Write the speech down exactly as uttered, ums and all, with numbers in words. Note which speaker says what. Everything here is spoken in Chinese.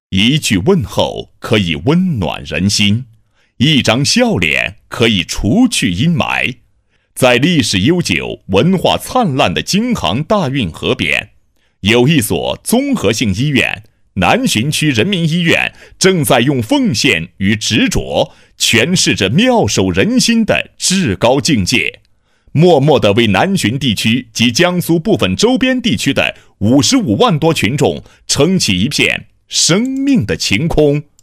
Speaker 1: 一句问候可以温暖人心，一张笑脸可以除去阴霾。在历史悠久、文化灿烂的京杭大运河边，有一所综合性医院——南浔区人民医院，正在用奉献与执着诠释着妙手仁心的至高境界，默默地为南浔地区及江苏部分周边地区的五十五万多群众撑起一片生命的晴空。